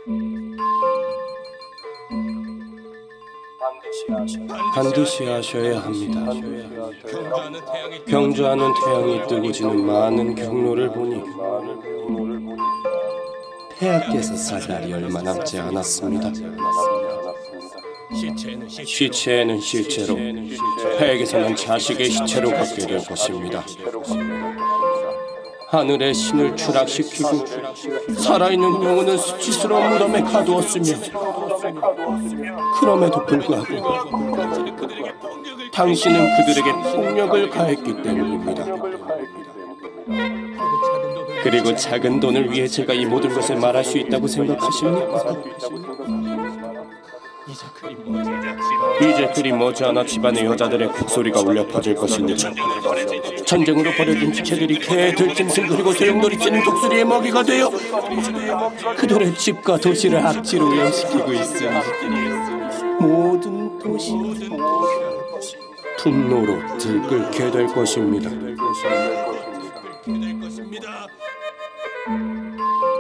반드시 하셔야 합니다. 경주하는 태양이 뜨고 지는 많은 경로를 보니 폐하께서 살 날이 얼마 남지 않았습니다. 시체에는 실제로, 폐에게서는 자식의 시체로 갖게 될 것입니다. 하늘의 신을 추락시키고 살아있는 영혼은 수치스러운 무덤에 가두었으며, 그럼에도 불구하고 당신은 그들에게 폭력을 가했기 때문입니다. 그리고 작은 돈을 위해 제가 이 모든 것을 말할 수 있다고 생각하십니까? 이제 그리 머지않아 집안의 여자들의 곡소리가 울려 퍼질 것입니다. 전쟁으로 버려진 지체들이 개의 들짐승 그리고 소용돌이 찌는 독수리의 먹이가 되어 그들의 집과 도시를 악취로 오염시키고 있으니 모든 도시 분노로 들끓게 될 것입니다.